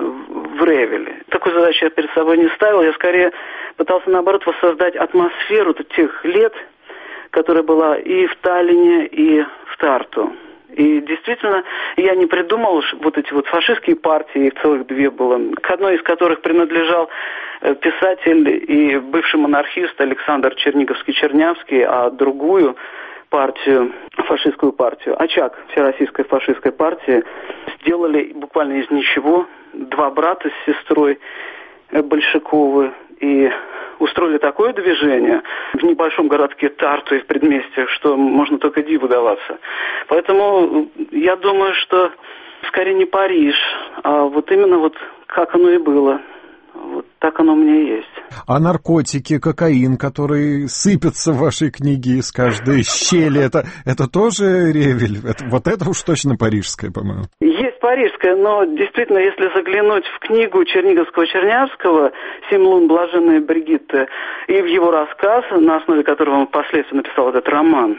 в Ревеле. Такой задачи я перед собой не ставил, я скорее пытался, наоборот, воссоздать атмосферу тех лет, которая была и в Таллине, и в Тарту. И действительно, я не придумал эти фашистские партии, их целых две было, к одной из которых принадлежал писатель и бывший монархист Александр Черниговский-Чернявский, а другую партию, фашистскую партию, очаг Всероссийской фашистской партии, сделали буквально из ничего два брата с сестрой Большаковы, и устроили такое движение в небольшом городке Тарту и в предместьях, что можно только диву даваться. Поэтому я думаю, что скорее не Париж, а именно как оно и было. Так оно у меня и есть. А наркотики, кокаин, которые сыпятся в вашей книге из каждой щели, это тоже Ревель? Это уж точно парижское, по-моему. Есть парижское, но действительно, если заглянуть в книгу Черниговского-Чернявского «Семь лун блаженной Бригитты» и в его рассказ, на основе которого он впоследствии написал этот роман,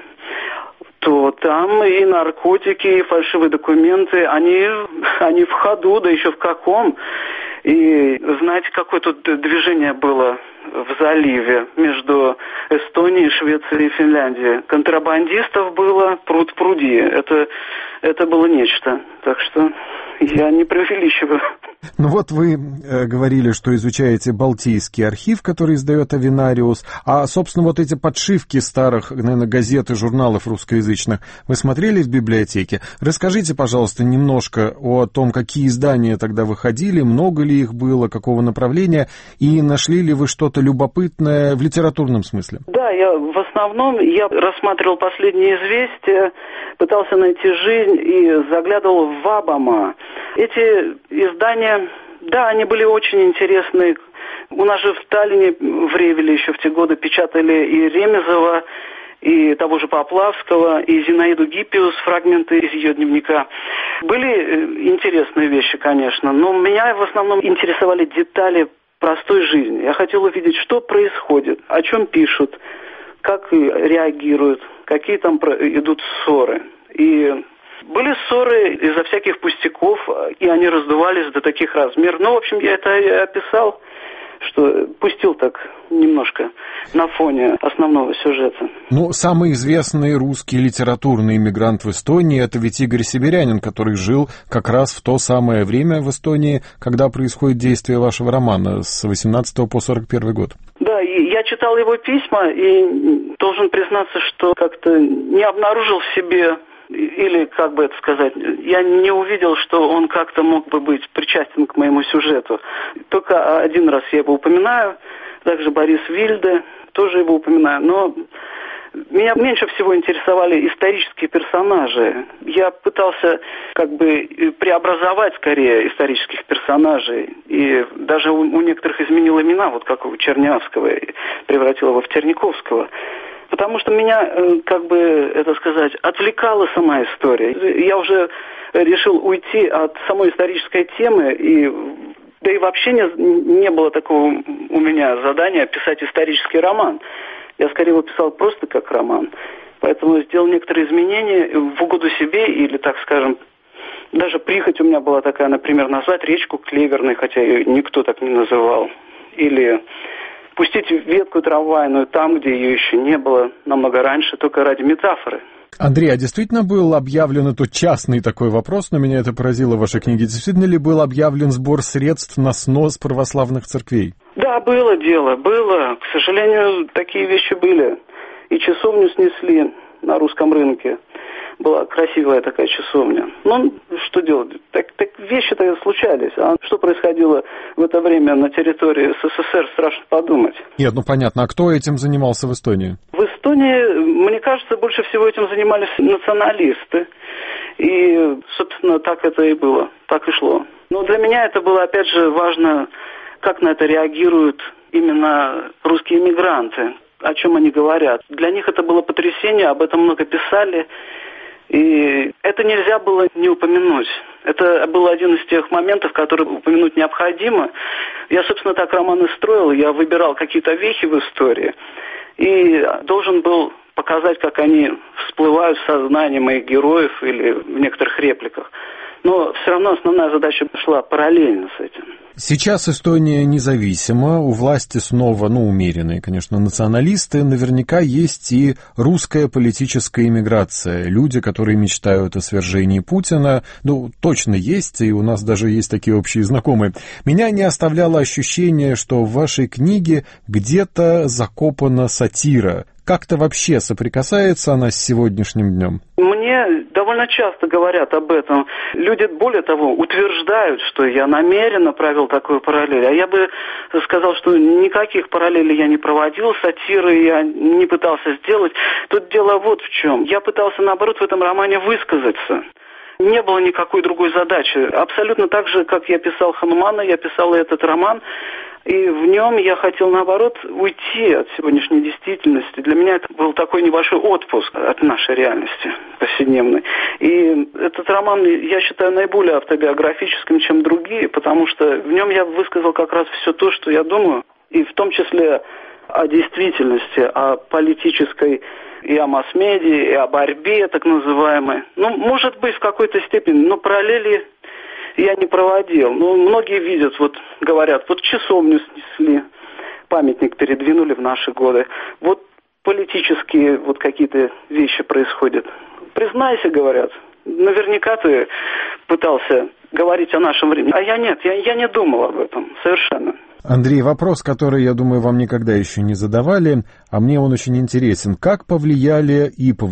то там и наркотики, и фальшивые документы, они в ходу, да еще в каком. И знаете, какое тут движение было в заливе между Эстонией, Швецией и Финляндией? Контрабандистов было пруд-пруди. Это было нечто. Так что я не преувеличиваю. Вы говорили, что изучаете Балтийский архив, который издает Авенариус, а, собственно, эти подшивки старых, наверное, газет и журналов русскоязычных вы смотрели в библиотеке? Расскажите, пожалуйста, немножко о том, какие издания тогда выходили, много ли их было, какого направления, и нашли ли вы что-то любопытное в литературном смысле? Да, в основном рассматривал последние известия, пытался найти жизнь и заглядывал в Вабама. Эти издания, да, они были очень интересны. У нас же в Таллине, в Ревеле еще в те годы печатали и Ремезова, и того же Поплавского, и Зинаиду Гиппиус, фрагменты из ее дневника. Были интересные вещи, конечно, но меня в основном интересовали детали простой жизни. Я хотел увидеть, что происходит, о чем пишут, как реагируют, какие там идут ссоры. И были ссоры из-за всяких пустяков, и они раздувались до таких размеров. В общем, я это описал, что пустил так немножко на фоне основного сюжета. Самый известный русский литературный иммигрант в Эстонии — это ведь Игорь Северянин, который жил как раз в то самое время в Эстонии, когда происходит действие вашего романа с 18 по 41 год. Да, я читал его письма и должен признаться, что как-то не обнаружил в себе, или, как бы это сказать, я не увидел, что он как-то мог бы быть причастен к моему сюжету. Только один раз я его упоминаю, также Борис Вильде, тоже его упоминаю, но Меня меньше всего интересовали исторические персонажи. Я пытался преобразовать скорее исторических персонажей. И даже у некоторых изменил имена, вот как у Чернявского, превратил его в Терниковского. Потому что меня, отвлекала сама история. Я уже решил уйти от самой исторической темы, да и вообще не было такого у меня задания писать исторический роман. Я скорее его писал просто как роман. Поэтому сделал некоторые изменения в угоду себе, или, так скажем, даже прихоть у меня была такая, например, назвать речку Клеверной, хотя ее никто так не называл. Или пустить ветку трамвайную там, где ее еще не было намного раньше, только ради метафоры. Андрей, а действительно был объявлен, это частный такой вопрос, но меня это поразило в вашей книге, действительно ли был объявлен сбор средств на снос православных церквей? Да, было дело, было. К сожалению, такие вещи были. И часовню снесли на русском рынке. Была красивая такая часовня. Ну, что делать? Так вещи-то случались. А что происходило в это время на территории СССР, страшно подумать. Нет, понятно. А кто этим занимался в Эстонии? В Эстонии, мне кажется, больше всего этим занимались националисты. И, собственно, так это и было. Так и шло. Но для меня это было, опять же, важно, как на это реагируют именно русские эмигранты. О чем они говорят. Для них это было потрясение, об этом много писали. И это нельзя было не упомянуть. Это был один из тех моментов, которые упомянуть необходимо. Я, собственно, так роман и строил. Я выбирал какие-то вехи в истории. И должен был показать, как они всплывают в сознании моих героев или в некоторых репликах. Но все равно основная задача шла параллельно с этим. Сейчас Эстония независима, у власти снова, умеренные, конечно, националисты. Наверняка есть и русская политическая иммиграция. Люди, которые мечтают о свержении Путина, точно есть, и у нас даже есть такие общие знакомые. Меня не оставляло ощущение, что в вашей книге где-то закопана сатира. Как-то вообще соприкасается она с сегодняшним днем? Мне довольно часто говорят об этом. Люди, более того, утверждают, что я намеренно провел такую параллель. А я бы сказал, что никаких параллелей я не проводил, сатиры я не пытался сделать. Тут дело вот в чем. Я пытался, наоборот, в этом романе высказаться. Не было никакой другой задачи. Абсолютно так же, как я писал «Ханумана», я писал этот роман. И в нем я хотел, наоборот, уйти от сегодняшней действительности. Для меня это был такой небольшой отпуск от нашей реальности повседневной. И этот роман, я считаю, наиболее автобиографическим, чем другие, потому что в нем я высказал как раз все то, что я думаю, и в том числе о действительности, о политической, и о масс-медиа, и о борьбе, так называемой. Может быть, в какой-то степени, но параллели я не проводил. Многие видят, говорят, часовню снесли, памятник передвинули в наши годы. Политические какие-то вещи происходят. Признайся, говорят, наверняка ты пытался говорить о нашем времени. А я нет, я не думал об этом совершенно. Андрей, вопрос, который, я думаю, вам никогда еще не задавали, а мне он очень интересен. Как повлияли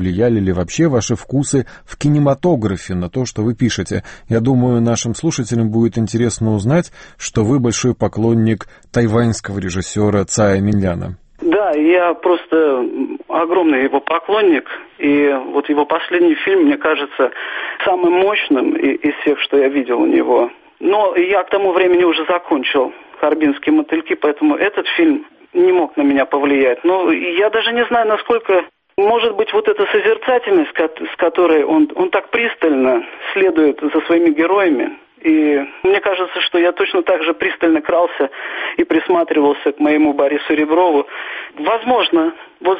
ли вообще ваши вкусы в кинематографе на то, что вы пишете? Я думаю, нашим слушателям будет интересно узнать, что вы большой поклонник тайваньского режиссера Цая Минляна. Да, я просто огромный его поклонник, и его последний фильм, мне кажется, самым мощным из всех, что я видел у него. Но я к тому времени уже закончил «Харбинские мотыльки», поэтому этот фильм не мог на меня повлиять. Но я даже не знаю, насколько, может быть, эта созерцательность, с которой он так пристально следует за своими героями. И мне кажется, что я точно так же пристально крался и присматривался к моему Борису Реброву. Возможно,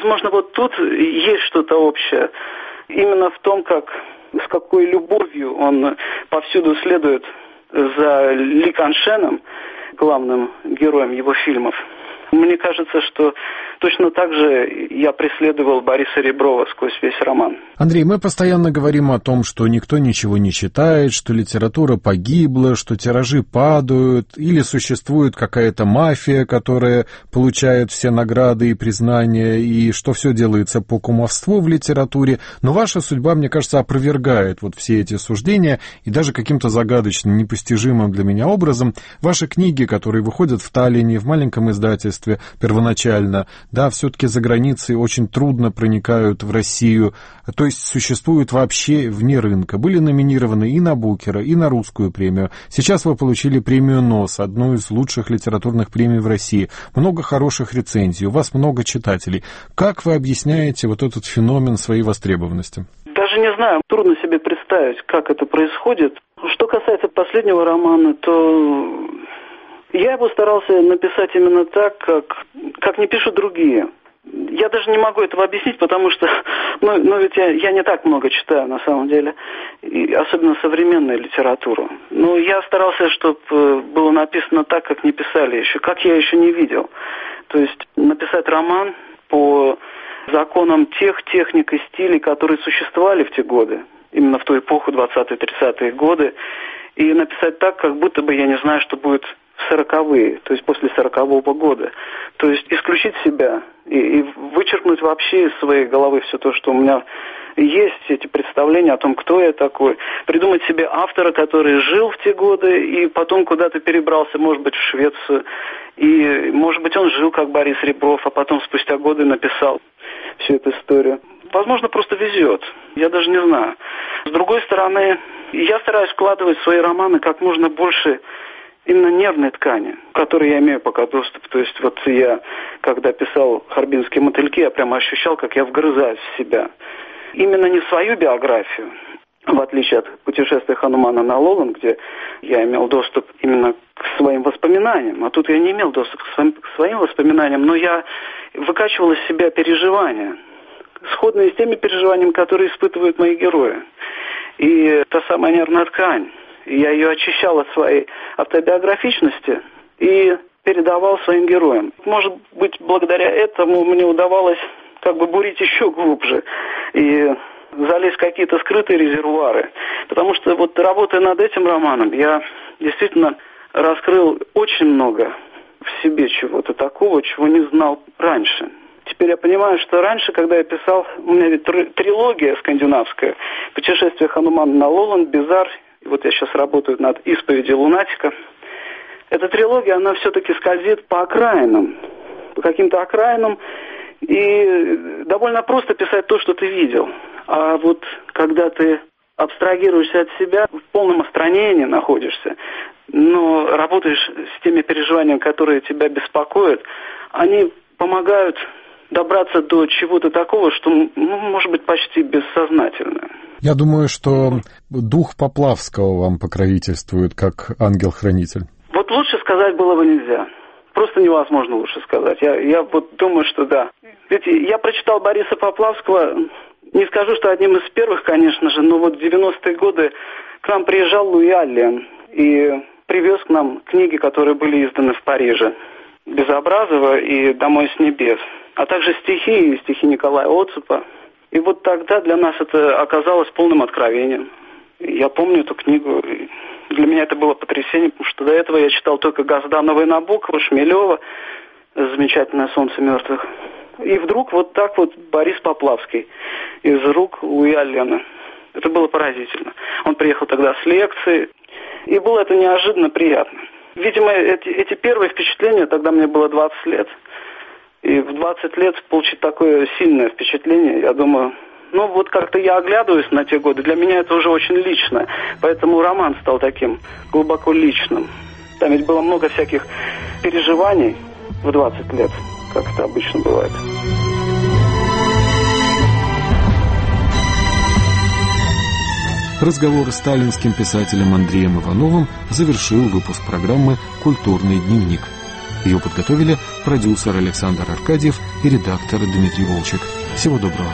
тут есть что-то общее. Именно в том, с какой любовью он повсюду следует за Ли Каншеном, главным героем его фильмов. Мне кажется, что точно так же я преследовал Бориса Реброва сквозь весь роман. Андрей, мы постоянно говорим о том, что никто ничего не читает, что литература погибла, что тиражи падают, или существует какая-то мафия, которая получает все награды и признания, и что все делается по кумовству в литературе. Но ваша судьба, мне кажется, опровергает все эти суждения, и даже каким-то загадочным, непостижимым для меня образом ваши книги, которые выходят в Таллине, в маленьком издательстве, производстве первоначально. Да, все-таки за границей очень трудно проникают в Россию, то есть существуют вообще вне рынка. Были номинированы и на Букера, и на русскую премию. Сейчас вы получили премию НОС, одну из лучших литературных премий в России. Много хороших рецензий, у вас много читателей. Как вы объясняете вот этот феномен своей востребованности? Даже не знаю, трудно себе представить, как это происходит. Что касается последнего романа, то я его старался написать именно так, как не пишут другие. Я даже не могу этого объяснить, потому что, ведь я не так много читаю на самом деле, и особенно современную литературу. Но я старался, чтобы было написано так, как не писали еще, как я еще не видел. То есть написать роман по законам тех техник и стилей, которые существовали в те годы, именно в ту эпоху, 20-30-е годы, и написать так, как будто бы я не знаю, что будет в 40-е, то есть после 40-го года. То есть исключить себя и вычеркнуть вообще из своей головы все то, что у меня есть, эти представления о том, кто я такой. Придумать себе автора, который жил в те годы и потом куда-то перебрался, может быть, в Швецию. И, может быть, он жил, как Борис Ребров, а потом спустя годы написал всю эту историю. Возможно, просто везет. Я даже не знаю. С другой стороны, я стараюсь вкладывать в свои романы как можно больше именно нервной ткани, к которой я имею пока доступ. То есть вот я, когда писал «Харбинские мотыльки», я прямо ощущал, как я вгрызаюсь в себя. Именно не в свою биографию, в отличие от «Путешествия Ханумана на Лоланд», где я имел доступ именно к своим воспоминаниям, а тут я не имел доступа к своим воспоминаниям, но я выкачивал из себя переживания, сходные с теми переживаниями, которые испытывают мои герои. И та самая нервная ткань, я ее очищал от своей автобиографичности и передавал своим героям. Может быть, благодаря этому мне удавалось как бы бурить еще глубже и залезть в какие-то скрытые резервуары. Потому что вот работая над этим романом, я действительно раскрыл очень много в себе чего-то такого, чего не знал раньше. Теперь я понимаю, что раньше, когда я писал, у меня ведь трилогия скандинавская, «Путешествие Ханумана на Лоланд», «Бизар», и вот я сейчас работаю над «Исповедью лунатика». Эта трилогия, она все-таки скользит по окраинам, по каким-то окраинам, и довольно просто писать то, что ты видел. А вот когда ты абстрагируешься от себя, в полном отстранении находишься, но работаешь с теми переживаниями, которые тебя беспокоят, они помогают добраться до чего-то такого, что, может быть, почти бессознательное. Я думаю, что дух Поплавского вам покровительствует, как ангел-хранитель. Вот лучше сказать было бы нельзя. Просто невозможно лучше сказать. Я вот думаю, что да. Ведь я прочитал Бориса Поплавского, не скажу, что одним из первых, конечно же, но вот в 90-е годы к нам приезжал Луи Аллен и привез к нам книги, которые были изданы в Париже. Безобразова и «Домой с небес», а также стихи Николая Оцепа. И вот тогда для нас это оказалось полным откровением. Я помню эту книгу, и для меня это было потрясение, потому что до этого я читал только Газданова и Набокова, Шмелева, замечательное «Солнце мертвых». И вдруг вот так вот Борис Поплавский из рук Луи Аллена. Это было поразительно. Он приехал тогда с лекции, и было это неожиданно приятно. Видимо, эти первые впечатления, тогда мне было 20 лет, и в 20 лет получить такое сильное впечатление, я думаю, вот как-то я оглядываюсь на те годы, для меня это уже очень лично, поэтому роман стал таким глубоко личным. Там ведь было много всяких переживаний в 20 лет, как это обычно бывает. Разговор с сталинским писателем Андреем Ивановым завершил выпуск программы «Культурный дневник». Ее подготовили продюсер Александр Аркадьев и редактор Дмитрий Волчек. Всего доброго.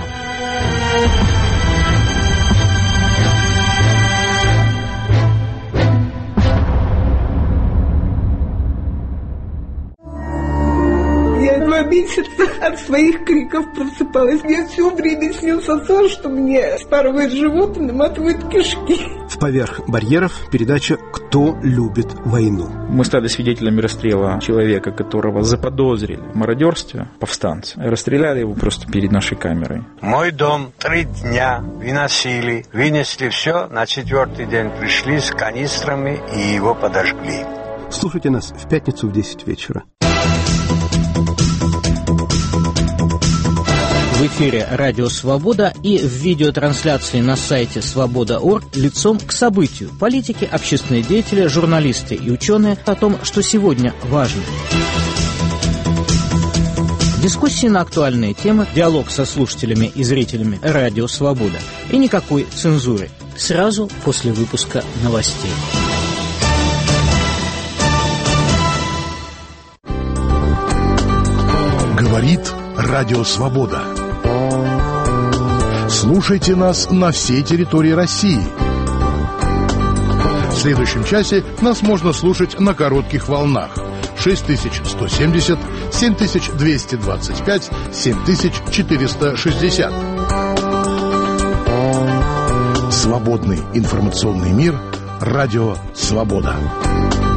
Я 2 месяца от своих криков просыпалась. Мне все время снился сон, что мне спарывает живот и наматывает кишки. В «Поверх барьеров» передача «Кто любит войну». Мы стали свидетелями расстрела человека, которого заподозрили в мародерстве, повстанцы. Расстреляли его просто перед нашей камерой. Мой дом 3 дня выносили, вынесли все, на 4-й день пришли с канистрами и его подожгли. Слушайте нас в пятницу в 10 вечера. В эфире «Радио Свобода» и в видеотрансляции на сайте свобода.орг лицом к событию. Политики, общественные деятели, журналисты и ученые о том, что сегодня важно. Дискуссии на актуальные темы, диалог со слушателями и зрителями «Радио Свобода». И никакой цензуры. Сразу после выпуска новостей. Говорит «Радио Свобода». Слушайте нас на всей территории России. В следующем часе нас можно слушать на коротких волнах. 6170, 7225, 7460. Свободный информационный мир. Радио Свобода.